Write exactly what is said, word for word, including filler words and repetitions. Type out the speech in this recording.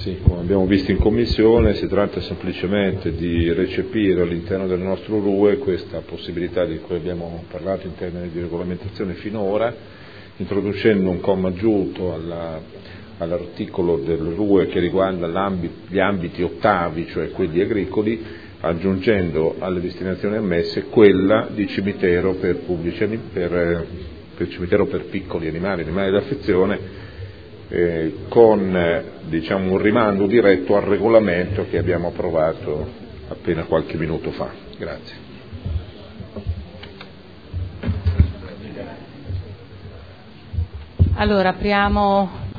Sì, come abbiamo visto in Commissione, si tratta semplicemente di recepire all'interno del nostro R U E questa possibilità di cui abbiamo parlato in termini di regolamentazione finora, introducendo un comma aggiunto alla, all'articolo del R U E che riguarda gli ambiti ottavi, cioè quelli agricoli, aggiungendo alle destinazioni ammesse quella di cimitero per, pubblici, per, per, cimitero per piccoli animali, animali d'affezione, Eh, con eh, diciamo un rimando diretto al regolamento che abbiamo approvato appena qualche minuto fa. Grazie. Allora apriamo